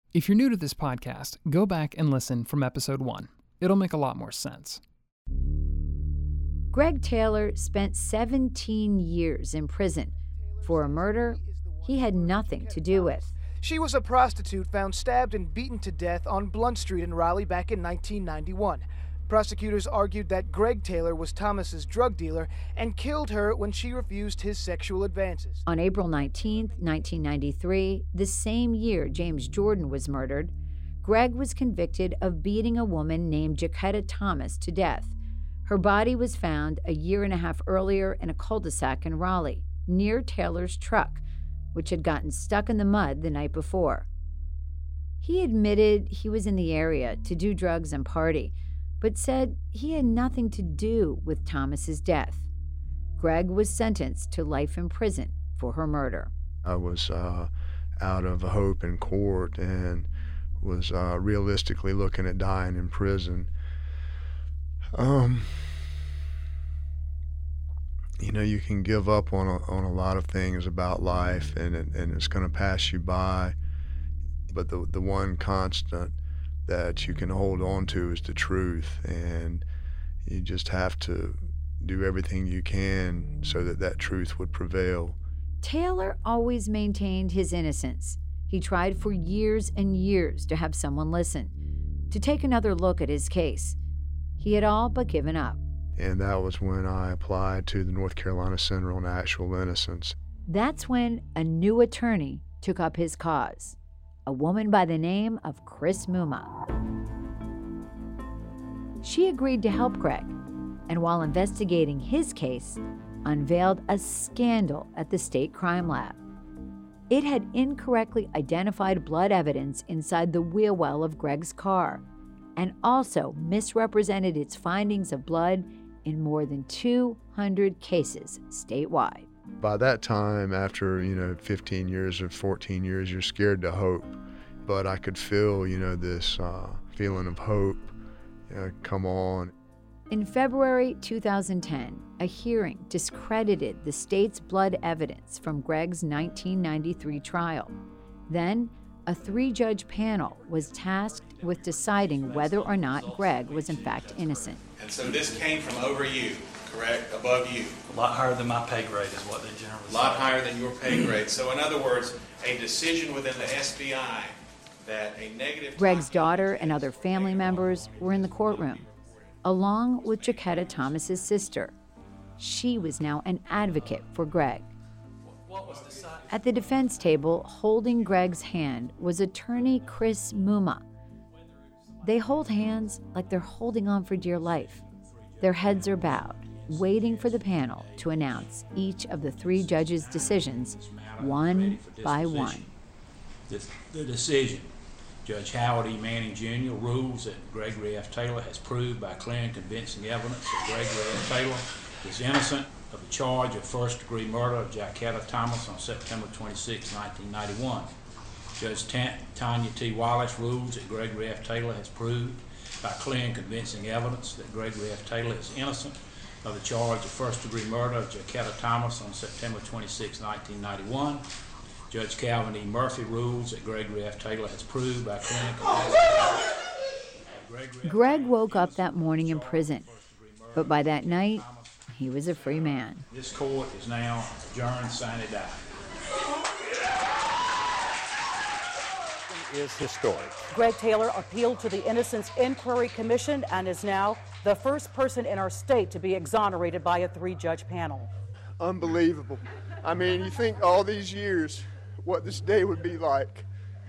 If you're new to this podcast, go back and listen from episode 1. It'll make a lot more sense. Greg Taylor spent 17 years in prison for a murder he had nothing to do with. She was a prostitute found stabbed and beaten to death on Blunt Street in Raleigh back in 1991. Prosecutors argued that Greg Taylor was Thomas's drug dealer and killed her when she refused his sexual advances. On April 19, 1993, the same year James Jordan was murdered, Greg was convicted of beating a woman named Jacquetta Thomas to death. Her body was found a year and a half earlier in a cul-de-sac in Raleigh, near Taylor's truck, which had gotten stuck in the mud the night before. He admitted he was in the area to do drugs and party, but said he had nothing to do with Thomas's death. Greg was sentenced to life in prison for her murder. I was out of hope in court and was realistically looking at dying in prison. You can give up on a lot of things about life, and it's going to pass you by. But the one constant that you can hold on to is the truth, and you just have to do everything you can so that truth would prevail. Taylor always maintained his innocence. He tried for years and years to have someone listen, to take another look at his case. He had all but given up. And that was when I applied to the North Carolina Center on Actual Innocence. That's when a new attorney took up his cause, a woman by the name of Chris Muma. She agreed to help Greg, and while investigating his case, unveiled a scandal at the state crime lab. It had incorrectly identified blood evidence inside the wheel well of Greg's car, and also misrepresented its findings of blood in more than 200 cases statewide. By that time, after 15 years or 14 years, you're scared to hope. But I could feel this feeling of hope come on. In February 2010, a hearing discredited the state's blood evidence from Greg's 1993 trial. Then, a 3-judge panel was tasked with deciding whether or not Greg was in fact innocent. And so this came from over you, correct? Above you. A lot higher than my pay grade is what they generally say. A lot higher than your pay grade. So in other words, a decision within the SBI that a negative... Greg's daughter and other family members were in the courtroom, along with Jacquetta Thomas's sister. She was now an advocate for Greg. At the defense table, holding Greg's hand, was attorney Chris Muma. They hold hands like they're holding on for dear life. Their heads are bowed, waiting for the panel to announce each of the 3 judges' decisions, one by one. The decision. Judge Howard E. Manning Jr. rules that Gregory F. Taylor has proved by clear and convincing evidence that Gregory F. Taylor is innocent of the charge of first-degree murder of Jacquetta Thomas on September 26, 1991. Judge Tanya T. Wallace rules that Gregory F. Taylor has proved by clear and convincing evidence that Gregory F. Taylor is innocent of the charge of first-degree murder of Jacquetta Thomas on September 26, 1991. Judge Calvin E. Murphy rules that Gregory F. Taylor has proved by clear and convincing. Greg woke up that morning in prison, but by that night, he was a free man. This court is now adjourned sine die. Is historic. Greg Taylor appealed to the Innocence Inquiry Commission and is now the first person in our state to be exonerated by a 3-judge panel. Unbelievable. I mean, you think all these years, what this day would be like.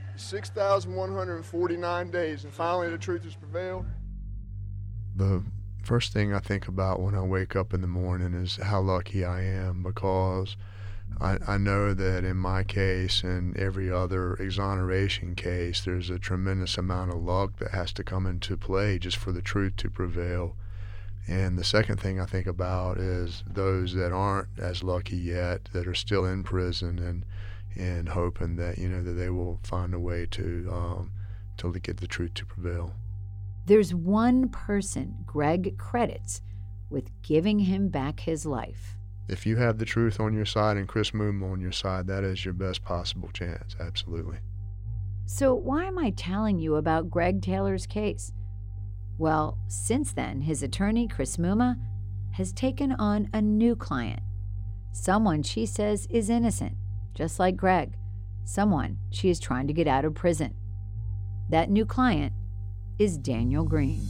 6,149 days, and finally the truth has prevailed. The first thing I think about when I wake up in the morning is how lucky I am, because I know that in my case and every other exoneration case, there's a tremendous amount of luck that has to come into play just for the truth to prevail. And the second thing I think about is those that aren't as lucky yet, that are still in prison, and hoping that that they will find a way to get the truth to prevail. There's one person Greg credits with giving him back his life. If you have the truth on your side and Chris Muma on your side, that is your best possible chance, absolutely. So why am I telling you about Greg Taylor's case? Well, since then, his attorney, Chris Muma, has taken on a new client. Someone she says is innocent, just like Greg. Someone she is trying to get out of prison. That new client is Daniel Green.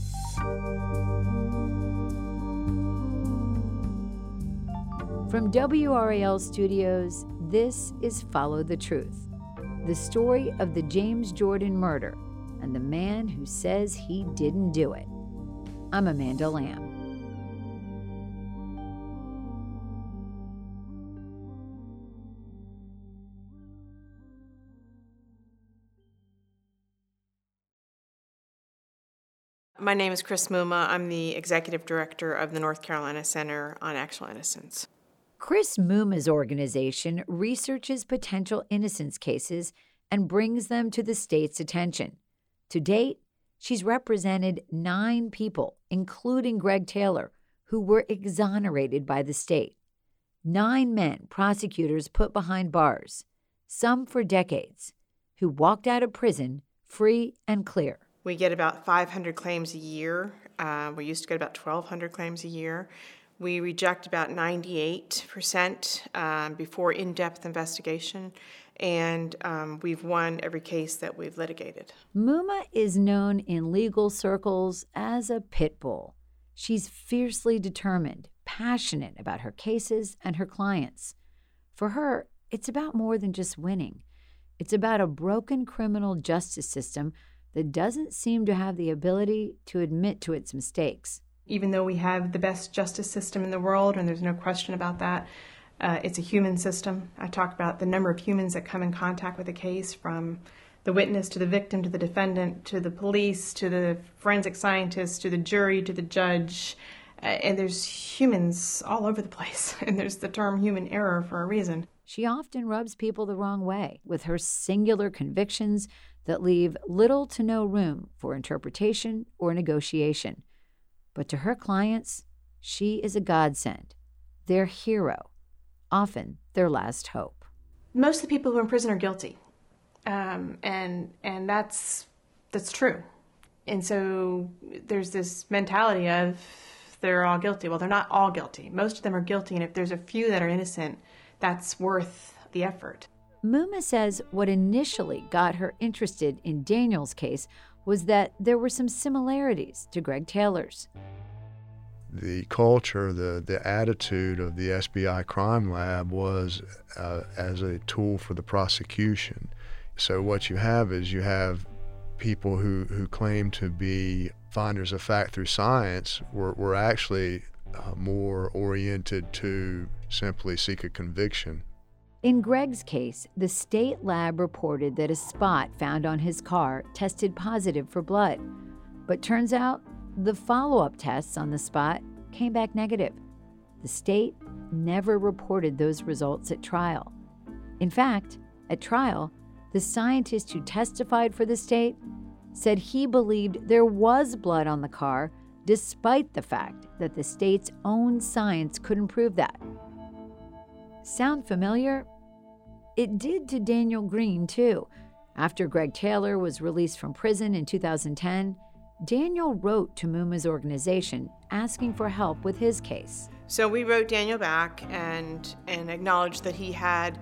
From WRAL Studios, this is Follow the Truth, the story of the James Jordan murder and the man who says he didn't do it. I'm Amanda Lamb. My name is Chris Muma. I'm the executive director of the North Carolina Center on Actual Innocence. Chris Muma's organization researches potential innocence cases and brings them to the state's attention. To date, she's represented 9 people, including Greg Taylor, who were exonerated by the state. 9 men prosecutors put behind bars, some for decades, who walked out of prison free and clear. We get about 500 claims a year. We used to get about 1,200 claims a year. We reject about 98% before in-depth investigation, and we've won every case that we've litigated. Muma is known in legal circles as a pit bull. She's fiercely determined, passionate about her cases and her clients. For her, it's about more than just winning. It's about a broken criminal justice system that doesn't seem to have the ability to admit to its mistakes. Even though we have the best justice system in the world, and there's no question about that, it's a human system. I talk about the number of humans that come in contact with a case, from the witness to the victim to the defendant to the police to the forensic scientist to the jury to the judge. And there's humans all over the place, and there's the term human error for a reason. She often rubs people the wrong way with her singular convictions that leave little to no room for interpretation or negotiation. But to her clients, she is a godsend, their hero, often their last hope. Most of the people who are in prison are guilty, and that's true. And so there's this mentality of they're all guilty. Well, they're not all guilty. Most of them are guilty, and if there's a few that are innocent, that's worth the effort. Muma says what initially got her interested in Daniel's case was that there were some similarities to Greg Taylor's. The culture, the attitude of the SBI Crime Lab was as a tool for the prosecution. So what you have is you have people who claim to be finders of fact through science were actually more oriented to simply seek a conviction. In Greg's case, the state lab reported that a spot found on his car tested positive for blood. But turns out the follow-up tests on the spot came back negative. The state never reported those results at trial. In fact, at trial, the scientist who testified for the state said he believed there was blood on the car, despite the fact that the state's own science couldn't prove that. Sound familiar? It did to Daniel Green, too. After Greg Taylor was released from prison in 2010, Daniel wrote to Muma's organization asking for help with his case. So we wrote Daniel back and acknowledged that he had,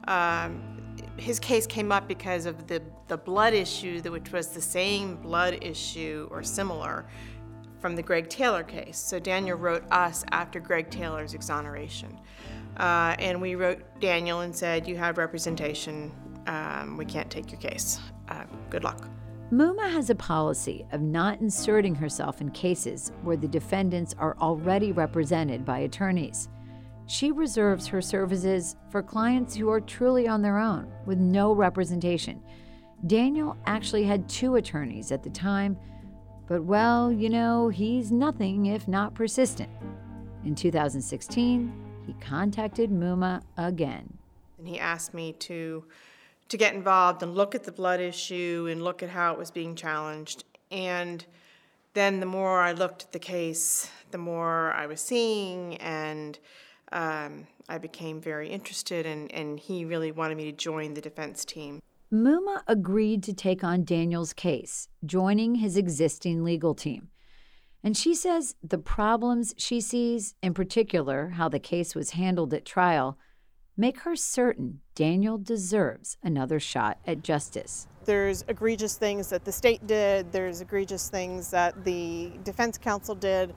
his case came up because of the blood issue, which was the same blood issue or similar from the Greg Taylor case. So Daniel wrote us after Greg Taylor's exoneration. And we wrote Daniel and said, you have representation, we can't take your case. Good luck. Muma has a policy of not inserting herself in cases where the defendants are already represented by attorneys. She reserves her services for clients who are truly on their own, with no representation. Daniel actually had 2 attorneys at the time, but well, he's nothing if not persistent. In 2016, he contacted Muma again. And he asked me to get involved and look at the blood issue and look at how it was being challenged. And then the more I looked at the case, the more I was seeing, and I became very interested, and he really wanted me to join the defense team. Muma agreed to take on Daniel's case, joining his existing legal team. And she says the problems she sees, in particular how the case was handled at trial, make her certain Daniel deserves another shot at justice. There's egregious things that the state did. There's egregious things that the defense counsel did.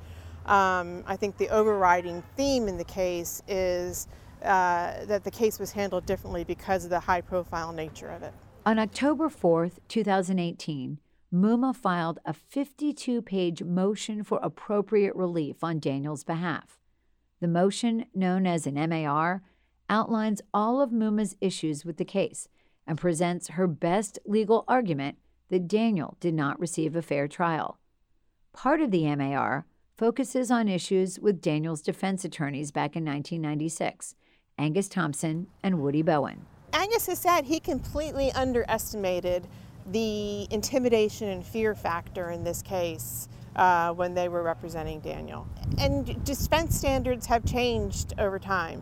I think the overriding theme in the case is that the case was handled differently because of the high-profile nature of it. On October 4th, 2018, Muma filed a 52-page motion for appropriate relief on Daniel's behalf. The motion, known as an MAR, outlines all of Muma's issues with the case and presents her best legal argument that Daniel did not receive a fair trial. Part of the MAR focuses on issues with Daniel's defense attorneys back in 1996, Angus Thompson and Woody Bowen. Angus has said he completely underestimated the intimidation and fear factor in this case when they were representing Daniel. And defense standards have changed over time.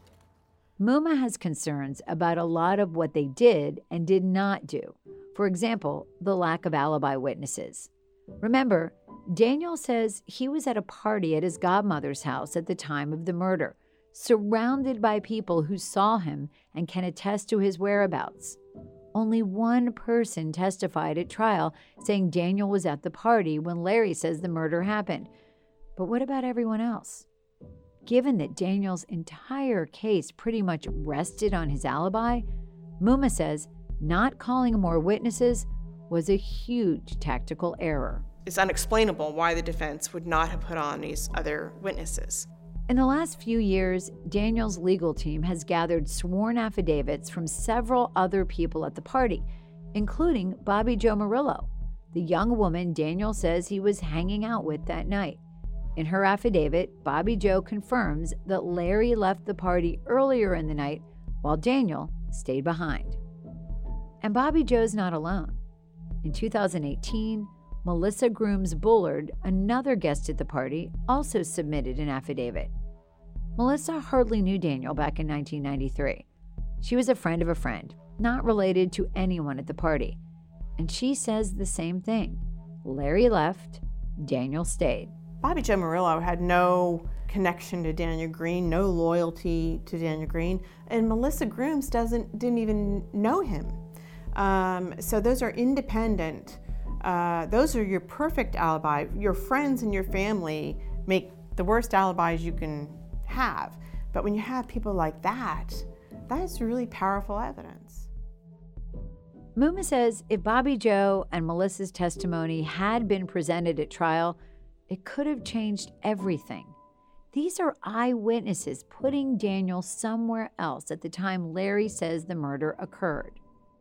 Muma has concerns about a lot of what they did and did not do. For example, the lack of alibi witnesses. Remember, Daniel says he was at a party at his godmother's house at the time of the murder, surrounded by people who saw him and can attest to his whereabouts. Only one person testified at trial, saying Daniel was at the party when Larry says the murder happened. But what about everyone else? Given that Daniel's entire case pretty much rested on his alibi, Muma says not calling more witnesses was a huge tactical error. It's unexplainable why the defense would not have put on these other witnesses. In the last few years, Daniel's legal team has gathered sworn affidavits from several other people at the party, including Bobby Jo Murillo, the young woman Daniel says he was hanging out with that night. In her affidavit, Bobby Jo confirms that Larry left the party earlier in the night while Daniel stayed behind. And Bobby Jo's not alone. In 2018, Melissa Grooms Bullard, another guest at the party, also submitted an affidavit. Melissa hardly knew Daniel back in 1993. She was a friend of a friend, not related to anyone at the party. And she says the same thing. Larry left, Daniel stayed. Bobby Jo Murillo had no connection to Daniel Green, no loyalty to Daniel Green, and Melissa Grooms didn't even know him. So those are independent. Those are your perfect alibi. Your friends and your family make the worst alibis you can have. But when you have people like that, that's really powerful evidence. Muma says if Bobby Jo and Melissa's testimony had been presented at trial, it could have changed everything. These are eyewitnesses putting Daniel somewhere else at the time Larry says the murder occurred.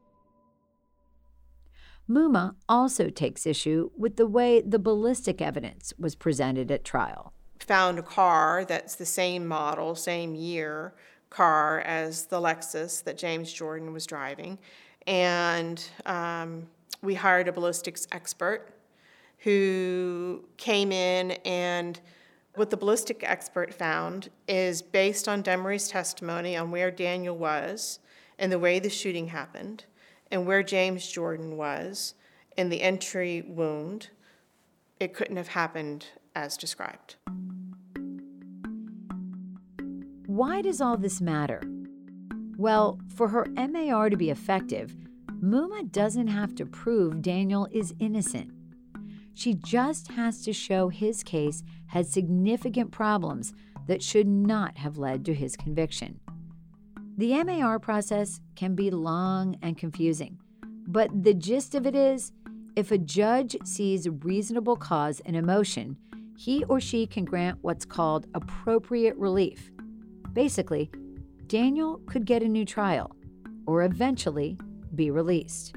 Muma also takes issue with the way the ballistic evidence was presented at trial. Found a car that's the same model, same year car as the Lexus that James Jordan was driving. And we hired a ballistics expert who came in, and what the ballistic expert found is based on Demery's testimony on where Daniel was and the way the shooting happened and where James Jordan was in the entry wound, it couldn't have happened as described. Why does all this matter? Well, for her MAR to be effective, Muma doesn't have to prove Daniel is innocent. She just has to show his case had significant problems that should not have led to his conviction. The MAR process can be long and confusing, but the gist of it is, if a judge sees reasonable cause in a motion, he or she can grant what's called appropriate relief. Basically, Daniel could get a new trial or eventually be released.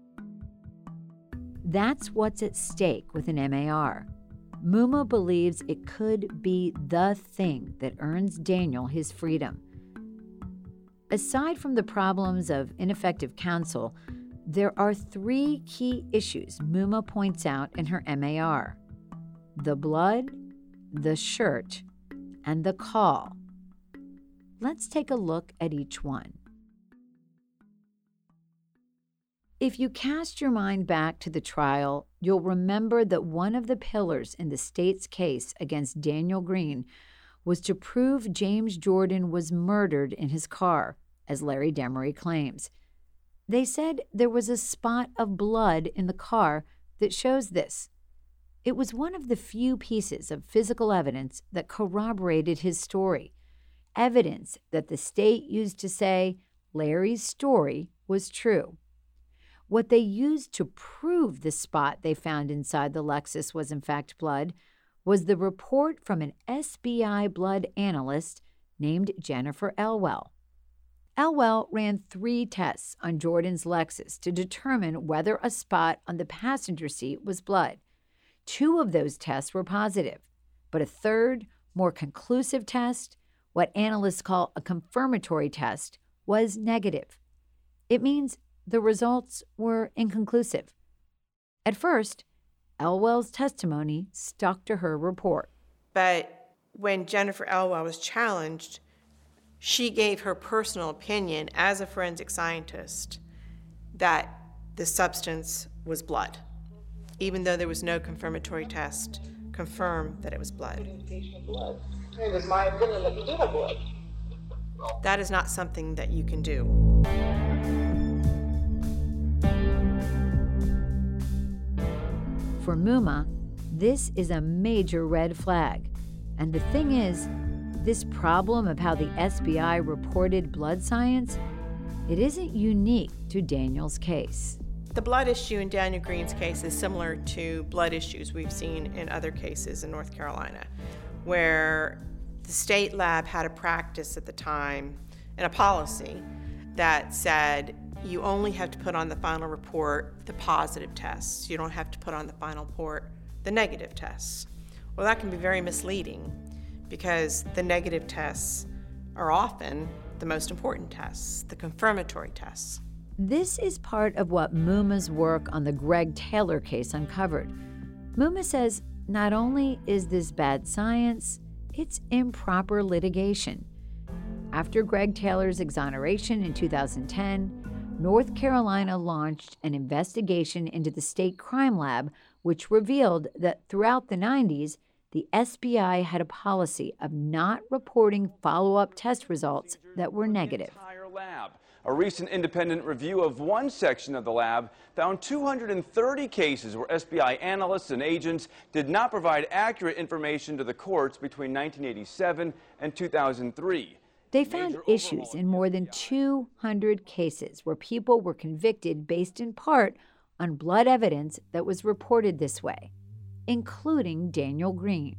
That's what's at stake with an MAR. Muma believes it could be the thing that earns Daniel his freedom. Aside from the problems of ineffective counsel, there are 3 key issues Muma points out in her MAR: the blood, the shirt, and the call. Let's take a look at each one. If you cast your mind back to the trial, you'll remember that one of the pillars in the state's case against Daniel Green was to prove James Jordan was murdered in his car, as Larry Demery claims. They said there was a spot of blood in the car that shows this. It was one of the few pieces of physical evidence that corroborated his story, evidence that the state used to say Larry's story was true. What they used to prove the spot they found inside the Lexus was in fact blood was the report from an SBI blood analyst named Jennifer Elwell. Elwell ran 3 tests on Jordan's Lexus to determine whether a spot on the passenger seat was blood. 2 of those tests were positive, but a third, more conclusive test, what analysts call a confirmatory test, was negative. It means the results were inconclusive. At first, Elwell's testimony stuck to her report. But when Jennifer Elwell was challenged, she gave her personal opinion as a forensic scientist that the substance was blood, even though there was no confirmatory test confirmed that it was blood. It was my opinion that you did have blood. That is not something that you can do. For Mumma, this is a major red flag. And the thing is, this problem of how the SBI reported blood science, it isn't unique to Daniel's case. The blood issue in Daniel Green's case is similar to blood issues we've seen in other cases in North Carolina, where the state lab had a practice at the time and a policy that said you only have to put on the final report the positive tests. You don't have to put on the final report the negative tests. Well, that can be very misleading because the negative tests are often the most important tests, the confirmatory tests. This is part of what Mumma's work on the Greg Taylor case uncovered. Mumma says not only is this bad science, it's improper litigation. After Greg Taylor's exoneration in 2010, North Carolina launched an investigation into the state crime lab, which revealed that throughout the 90s, the SBI had a policy of not reporting follow-up test results that were negative. A recent independent review of one section of the lab found 230 cases where SBI analysts and agents did not provide accurate information to the courts between 1987 and 2003. They found issues in more than 200 cases where people were convicted based in part on blood evidence that was reported this way, including Daniel Green.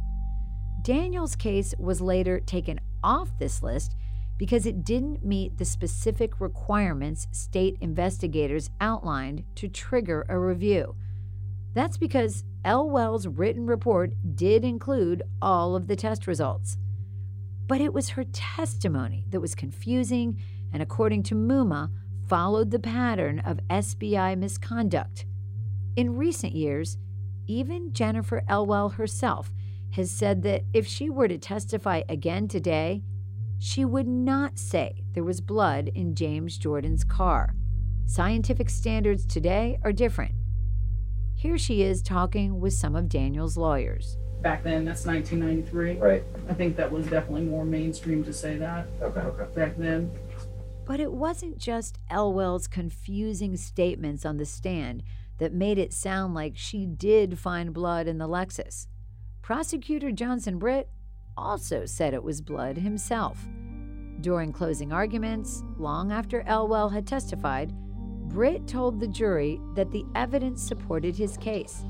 Daniel's case was later taken off this list because it didn't meet the specific requirements state investigators outlined to trigger a review. That's because Elwell's written report did include all of the test results. But it was her testimony that was confusing and, according to Mumma, followed the pattern of SBI misconduct. In recent years, even Jennifer Elwell herself has said that if she were to testify again today, she would not say there was blood in James Jordan's car. Scientific standards today are different. Here she is talking with some of Daniel's lawyers. Back then, that's 1993. Right. I think that was definitely more mainstream to say that. Okay. Back then. But it wasn't just Elwell's confusing statements on the stand that made it sound like she did find blood in the Lexus. Prosecutor Johnson Britt also said it was blood himself. During closing arguments, long after Elwell had testified, Britt told the jury that the evidence supported his case.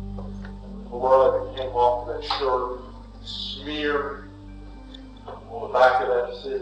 Blood that came off that shirt, smeared on the back of that seat.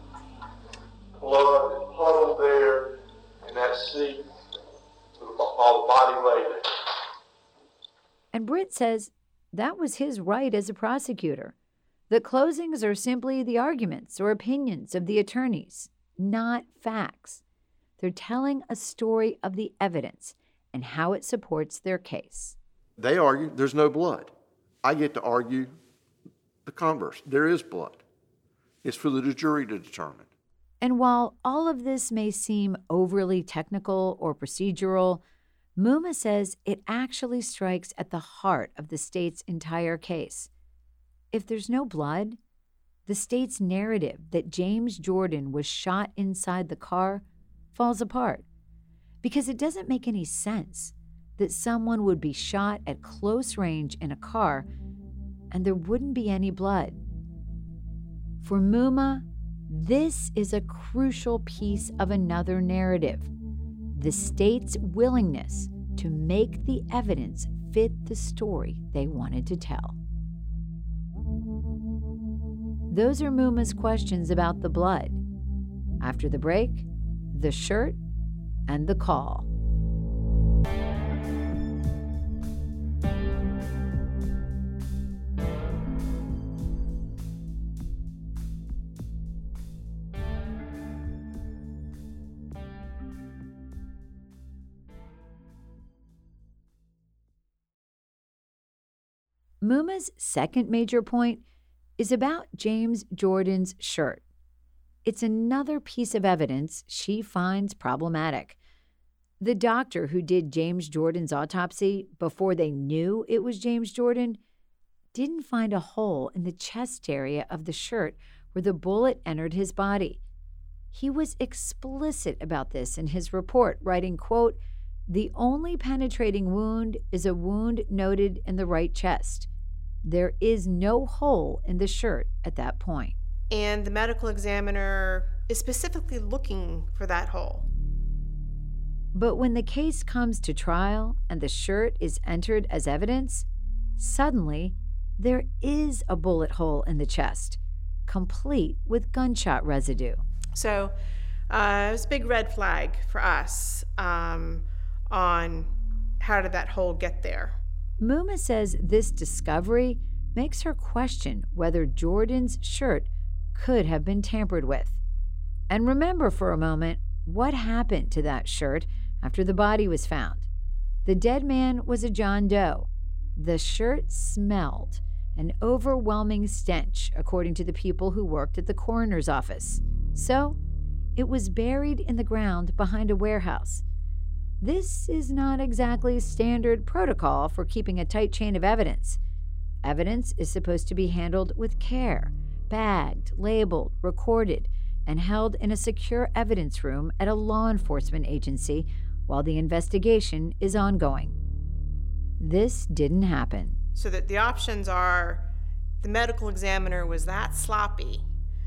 Blood that puddled there in that seat while the body lay there. And Britt says that was his right as a prosecutor. The closings are simply the arguments or opinions of the attorneys, not facts. They're telling a story of the evidence and how it supports their case. They argue there's no blood. I get to argue the converse. There is blood. It's for the jury to determine. And while all of this may seem overly technical or procedural, Mumma says it actually strikes at the heart of the state's entire case. If there's no blood, the state's narrative that James Jordan was shot inside the car falls apart, because it doesn't make any sense that someone would be shot at close range in a car and there wouldn't be any blood. For Mumma, this is a crucial piece of another narrative: the state's willingness to make the evidence fit the story they wanted to tell. Those are Mumma's questions about the blood. After the break, the shirt and the call. Mumma's second major point is about James Jordan's shirt. It's another piece of evidence she finds problematic. The doctor who did James Jordan's autopsy before they knew it was James Jordan didn't find a hole in the chest area of the shirt where the bullet entered his body. He was explicit about this in his report, writing, quote, "The only penetrating wound is a wound noted in the right chest. There is no hole in the shirt at that point." And the medical examiner is specifically looking for that hole. But when the case comes to trial and the shirt is entered as evidence, suddenly there is a bullet hole in the chest, complete with gunshot residue. So it was a big red flag for us on how did that hole get there. Mumma says this discovery makes her question whether Jordan's shirt could have been tampered with. And remember for a moment what happened to that shirt after the body was found. The dead man was a John Doe. The shirt smelled an overwhelming stench, according to the people who worked at the coroner's office. So it was buried in the ground behind a warehouse. This is not exactly standard protocol for keeping a tight chain of evidence. Evidence is supposed to be handled with care, bagged, labeled, recorded, and held in a secure evidence room at a law enforcement agency while the investigation is ongoing. This didn't happen. So that the options are the medical examiner was that sloppy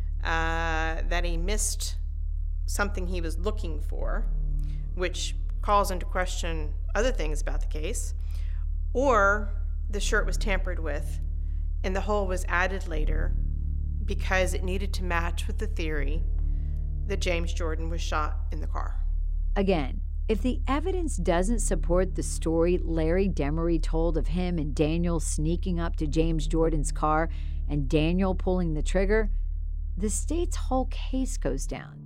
that he missed something he was looking for, which calls into question other things about the case, or the shirt was tampered with and the hole was added later because it needed to match with the theory that James Jordan was shot in the car. Again, if the evidence doesn't support the story Larry Demery told of him and Daniel sneaking up to James Jordan's car and Daniel pulling the trigger, the state's whole case goes down.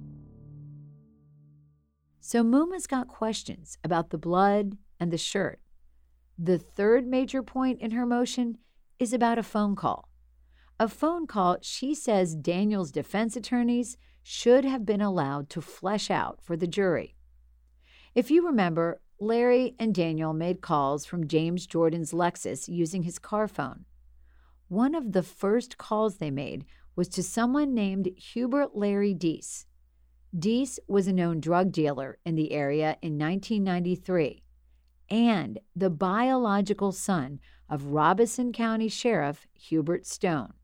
So Mumma's got questions about the blood and the shirt. The third major point in her motion is about a phone call. A phone call she says Daniel's defense attorneys should have been allowed to flesh out for the jury. If you remember, Larry and Daniel made calls from James Jordan's Lexus using his car phone. One of the first calls they made was to someone named Hubert Larry Deese. Deese was a known drug dealer in the area in 1993 and the biological son of Robeson County Sheriff Hubert Stone.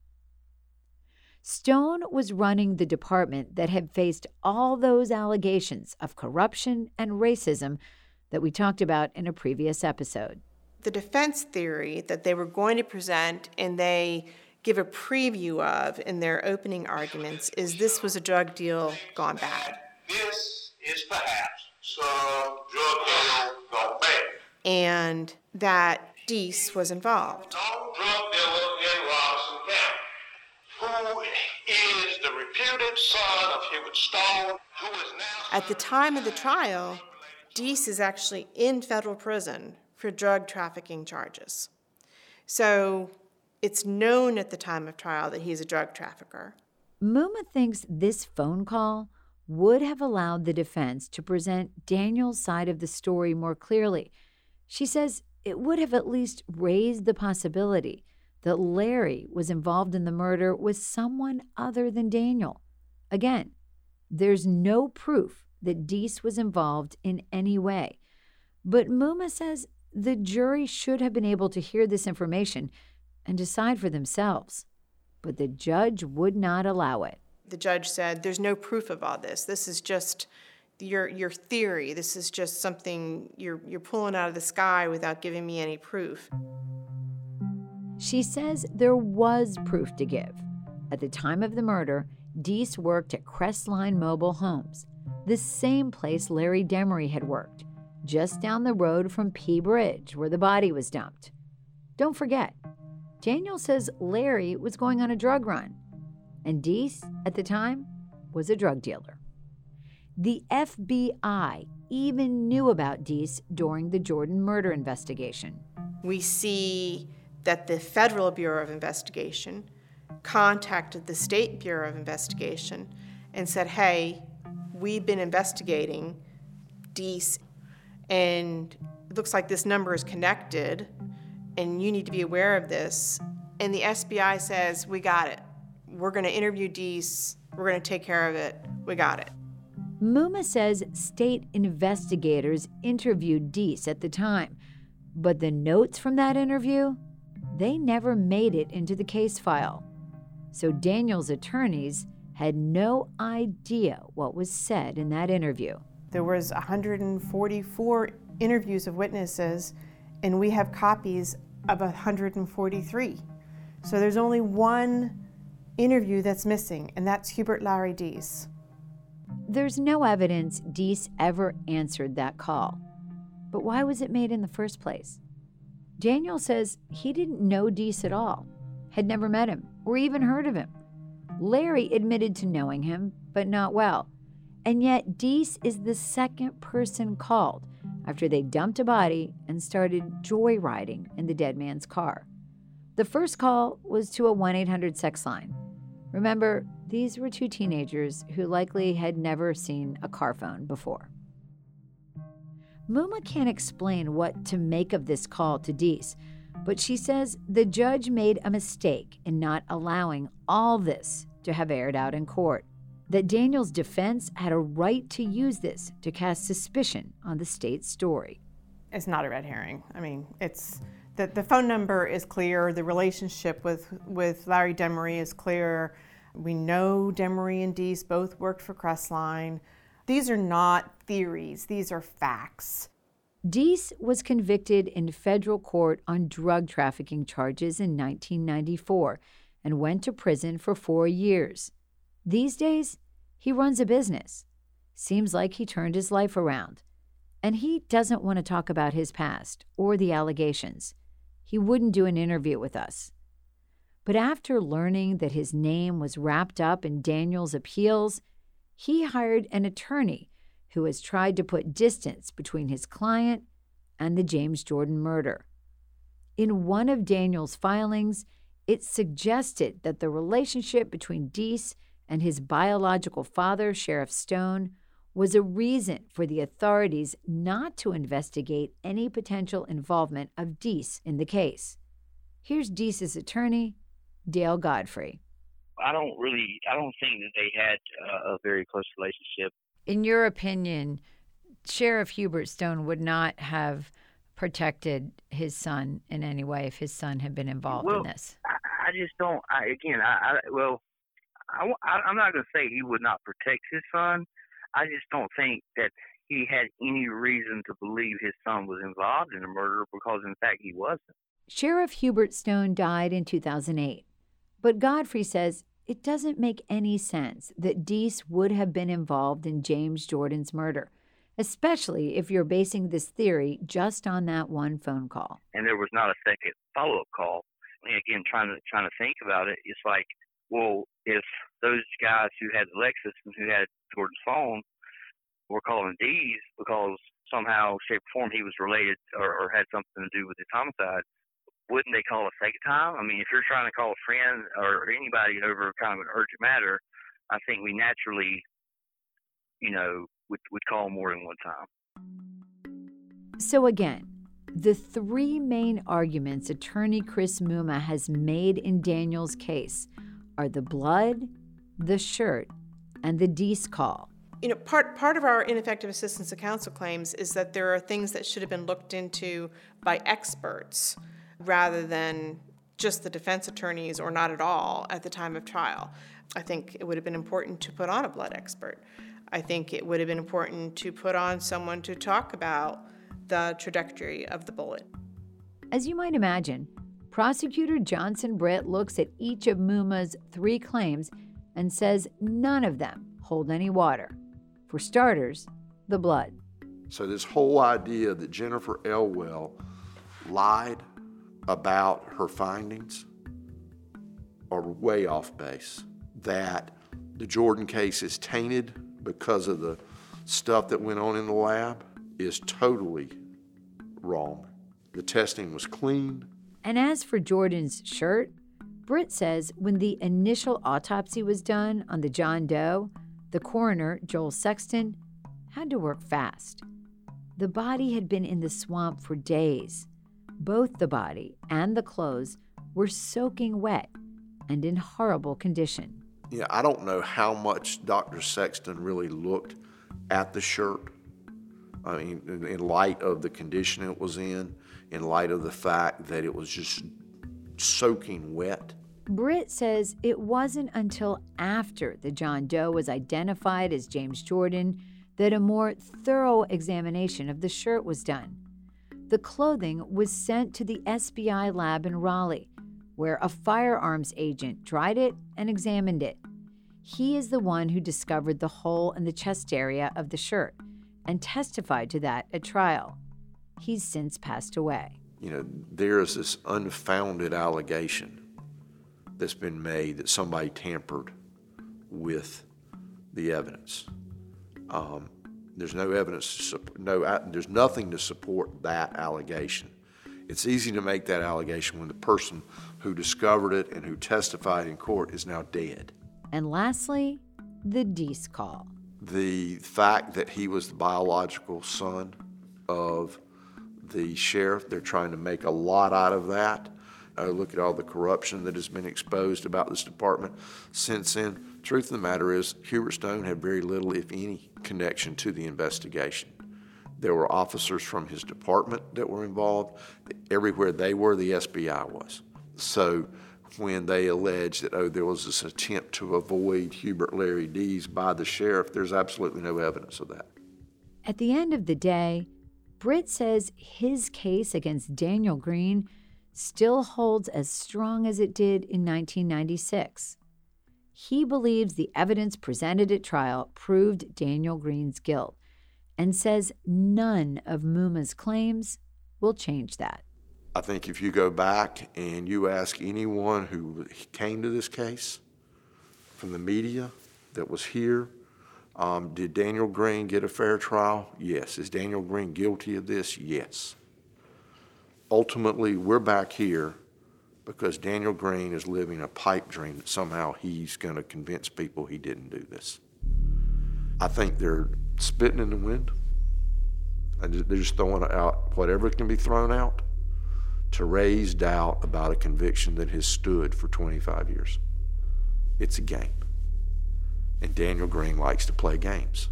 Stone was running the department that had faced all those allegations of corruption and racism that we talked about in a previous episode. The defense theory that they were going to present and they give a preview of in their opening arguments is this was a drug deal gone bad. This is perhaps some drug deal gone bad. And that Deese was involved. No drug dealer in Robeson County, who is the reputed son of Hubert Stone, who is now... At the time of the trial, Deese is actually in federal prison for drug trafficking charges. So it's known at the time of trial that he's a drug trafficker. Mumma thinks this phone call would have allowed the defense to present Daniel's side of the story more clearly. She says it would have at least raised the possibility that Larry was involved in the murder with someone other than Daniel. Again, there's no proof that Deese was involved in any way. But Mumma says the jury should have been able to hear this information and decide for themselves. But the judge would not allow it. The judge said, there's no proof of all this. This is just your theory. This is just something you're pulling out of the sky without giving me any proof. She says there was proof to give. At the time of the murder, Deese worked at Crestline Mobile Homes, the same place Larry Demery had worked, just down the road from P Bridge, where the body was dumped. Don't forget, Daniel says Larry was going on a drug run, and Deese, at the time, was a drug dealer. The FBI even knew about Deese during the Jordan murder investigation. We see that the Federal Bureau of Investigation contacted the State Bureau of Investigation and said, hey, we've been investigating Deese, and it looks like this number is connected, and you need to be aware of this. And the FBI says, we got it. We're going to interview Deese. We're going to take care of it. We got it. Mumma says state investigators interviewed Deese at the time, but the notes from that interview, they never made it into the case file. So Daniel's attorneys had no idea what was said in that interview. There was 144 interviews of witnesses, and we have copies of 143. So there's only one interview that's missing, and that's Hubert Larry Deese. There's no evidence Deese ever answered that call. But why was it made in the first place? Daniel says he didn't know Deese at all, had never met him or even heard of him. Larry admitted to knowing him, but not well. And yet Deese is the second person called after they dumped a body and started joyriding in the dead man's car. The first call was to a 1-800-SEX line. Remember, these were two teenagers who likely had never seen a car phone before. Mumma can't explain what to make of this call to Deese, but she says the judge made a mistake in not allowing all this to have aired out in court, that Daniel's defense had a right to use this to cast suspicion on the state's story. It's not a red herring. I mean, it's the phone number is clear. The relationship with Larry Demery is clear. We know Demery and Deese both worked for Crestline. These are not theories. These are facts. Deese was convicted in federal court on drug trafficking charges in 1994 and went to prison for 4 years. These days, he runs a business. Seems like he turned his life around. And he doesn't want to talk about his past or the allegations. He wouldn't do an interview with us. But after learning that his name was wrapped up in Daniel's appeals, he hired an attorney who has tried to put distance between his client and the James Jordan murder. In one of Daniel's filings, it suggested that the relationship between Deese and his biological father, Sheriff Stone, was a reason for the authorities not to investigate any potential involvement of Deese in the case. Here's Deese's attorney, Dale Godfrey. I don't think that they had a very close relationship. In your opinion, Sheriff Hubert Stone would not have protected his son in any way if his son had been involved in this? I just don't. I'm not going to say he would not protect his son. I just don't think that he had any reason to believe his son was involved in the murder because, in fact, he wasn't. Sheriff Hubert Stone died in 2008, but Godfrey says it doesn't make any sense that Deese would have been involved in James Jordan's murder, especially if you're basing this theory just on that one phone call. And there was not a second follow-up call. Again, trying to think about it, it's like, well, if those guys who had the Lexus and who had Jordan's phone were calling Deese because somehow, shape, or form he was related or had something to do with his homicide, wouldn't they call a second time? I mean, if you're trying to call a friend or anybody over kind of an urgent matter, I think we naturally would call more than one time. So again, the three main arguments attorney Chris Muma has made in Daniel's case are the blood, the shirt, and the Deese call. Part of our ineffective assistance of counsel claims is that there are things that should have been looked into by experts rather than just the defense attorneys or not at all at the time of trial. I think it would have been important to put on a blood expert. I think it would have been important to put on someone to talk about the trajectory of the bullet. As you might imagine, prosecutor Johnson Britt looks at each of Muma's three claims and says none of them hold any water. For starters, the blood. So this whole idea that Jennifer Elwell lied about her findings are way off base. That the Jordan case is tainted because of the stuff that went on in the lab is totally wrong. The testing was clean. And as for Jordan's shirt, Britt says when the initial autopsy was done on the John Doe, the coroner, Joel Sexton, had to work fast. The body had been in the swamp for days. Both the body and the clothes were soaking wet and in horrible condition. Yeah, I don't know how much Dr. Sexton really looked at the shirt. I mean, in light of the condition it was in light of the fact that it was just soaking wet. Britt says it wasn't until after the John Doe was identified as James Jordan that a more thorough examination of the shirt was done. The clothing was sent to the SBI lab in Raleigh, where a firearms agent dried it and examined it. He is the one who discovered the hole in the chest area of the shirt and testified to that at trial. He's since passed away. There is this unfounded allegation that's been made that somebody tampered with the evidence. There's no evidence there's nothing to support that allegation. It's easy to make that allegation when the person who discovered it and who testified in court is now dead. And lastly, the Deese call. The fact that he was the biological son of the sheriff, they're trying to make a lot out of that. Look at all the corruption that has been exposed about this department since then. Truth of the matter is, Hubert Stone had very little, if any, connection to the investigation. There were officers from his department that were involved. Everywhere they were, the SBI was. So when they allege that, there was this attempt to avoid Hubert Larry Deese by the sheriff, there's absolutely no evidence of that. At the end of the day, Britt says his case against Daniel Green still holds as strong as it did in 1996. He believes the evidence presented at trial proved Daniel Green's guilt and says none of Muma's claims will change that. I think if you go back and you ask anyone who came to this case from the media that was here, did Daniel Green get a fair trial? Yes. Is Daniel Green guilty of this? Yes. Ultimately, we're back here because Daniel Green is living a pipe dream that somehow he's going to convince people he didn't do this. I think they're spitting in the wind. And they're just throwing out whatever can be thrown out to raise doubt about a conviction that has stood for 25 years. It's a game. And Daniel Green likes to play games.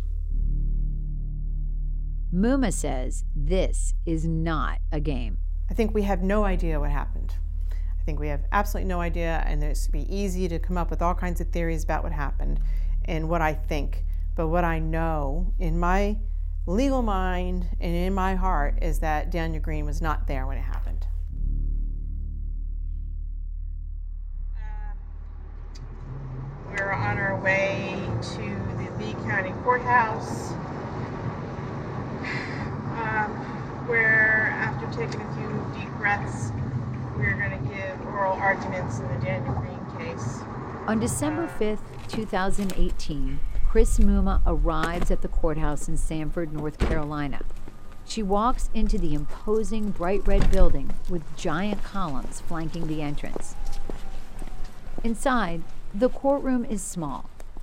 Muma says this is not a game. I think we have no idea what happened. I think we have absolutely no idea, and it's be easy to come up with all kinds of theories about what happened and what I think. But what I know in my legal mind and in my heart is that Daniel Green was not there when it happened. We're on our way to the Lee County Courthouse, where after taking a few deep breaths, we're going to give oral arguments in the Daniel Green case. On December 5th, 2018, Chris Muma arrives at the courthouse in Sanford, North Carolina. She walks into the imposing bright red building with giant columns flanking the entrance. Inside, the courtroom is small.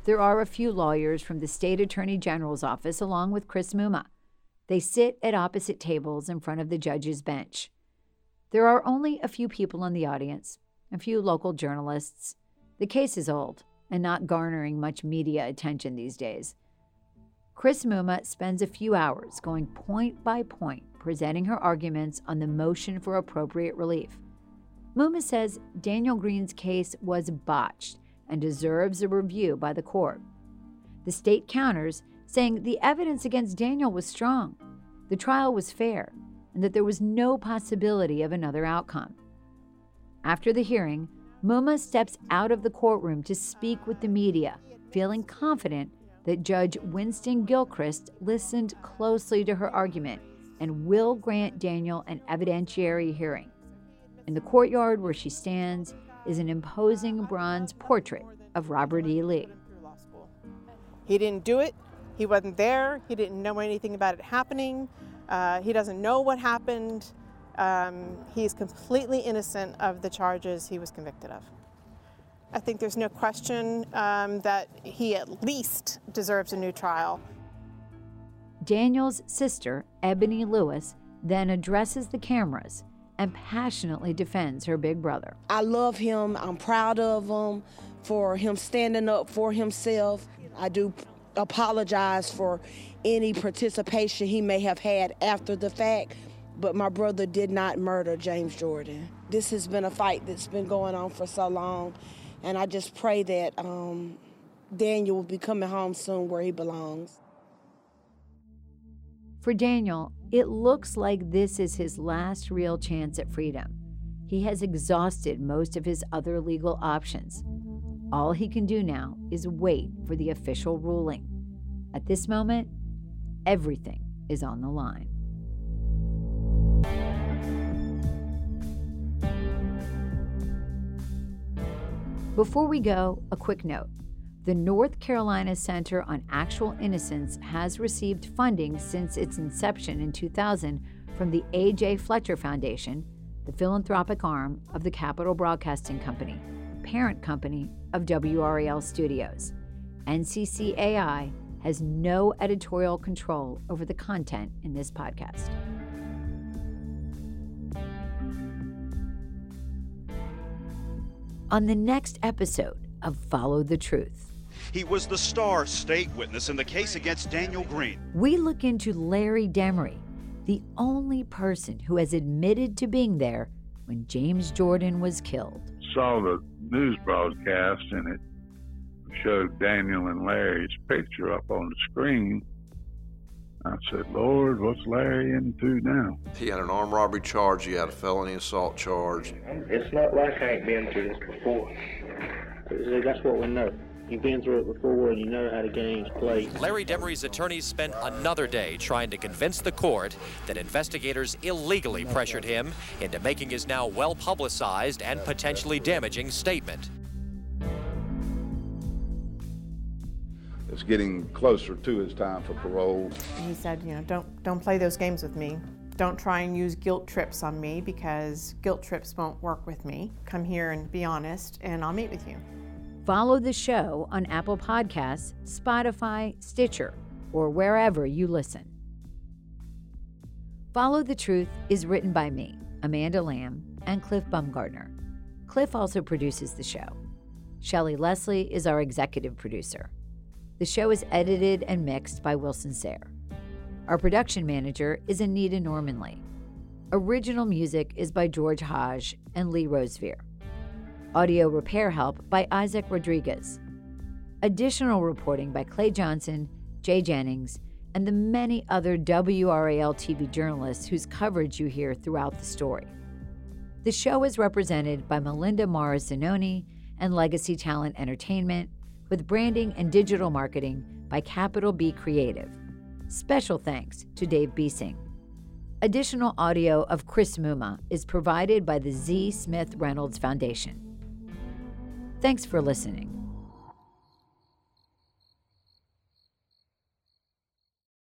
There are a few lawyers from the state attorney general's office along with Chris Muma. They sit at opposite tables in front of the judge's bench. There are only a few people in the audience, a few local journalists. The case is old and not garnering much media attention these days. Chris Muma spends a few hours going point by point, presenting her arguments on the motion for appropriate relief. Muma says Daniel Green's case was botched and deserves a review by the court. The state counters, saying the evidence against Daniel was strong, the trial was fair, and that there was no possibility of another outcome. After the hearing, Muma steps out of the courtroom to speak with the media, feeling confident that Judge Winston Gilchrist listened closely to her argument and will grant Daniel an evidentiary hearing. In the courtyard where she stands is an imposing bronze portrait of Robert E. Lee. He didn't do it. He wasn't there. He didn't know anything about it happening. He doesn't know what happened. He's completely innocent of the charges he was convicted of. I think there's no question that he at least deserves a new trial. Daniel's sister, Ebony Lewis, then addresses the cameras and passionately defends her big brother. I love him. I'm proud of him for him standing up for himself. I do apologize for any participation he may have had after the fact, but my brother did not murder James Jordan. This has been a fight that's been going on for so long, and I just pray that Daniel will be coming home soon where he belongs. For Daniel, it looks like this is his last real chance at freedom. He has exhausted most of his other legal options. All he can do now is wait for the official ruling. At this moment, everything is on the line. Before we go, a quick note. The North Carolina Center on Actual Innocence has received funding since its inception in 2000 from the A.J. Fletcher Foundation, the philanthropic arm of the Capitol Broadcasting Company, parent company of WRAL Studios. NCCAI has no editorial control over the content in this podcast. On the next episode of Follow the Truth, he was the star state witness in the case against Daniel Green. We look into Larry Demery, the only person who has admitted to being there when James Jordan was killed. Saw the news broadcast and it showed Daniel and Larry's picture up on the screen. I said, Lord, what's Larry into now? He had an armed robbery charge. He had a felony assault charge. It's not like I ain't been through this before. That's what we know. You've been through it before and you know how the game's played. Larry Demery's attorneys spent another day trying to convince the court that investigators illegally pressured him into making his now well-publicized and potentially damaging statement. It's getting closer to his time for parole. He said, don't play those games with me. Don't try and use guilt trips on me because guilt trips won't work with me. Come here and be honest and I'll meet with you. Follow the show on Apple Podcasts, Spotify, Stitcher, or wherever you listen. Follow the Truth is written by me, Amanda Lamb, and Cliff Baumgartner. Cliff also produces the show. Shelley Leslie is our executive producer. The show is edited and mixed by Wilson Sayre. Our production manager is Anita Normanley. Original music is by George Hodge and Lee Rosevere. Audio repair help by Isaac Rodriguez. Additional reporting by Clay Johnson, Jay Jennings, and the many other WRAL TV journalists whose coverage you hear throughout the story. The show is represented by Melinda Morris-Zanoni and Legacy Talent Entertainment, with branding and digital marketing by Capital B Creative. Special thanks to Dave Biesing. Additional audio of Chris Muma is provided by the Z. Smith Reynolds Foundation. Thanks for listening.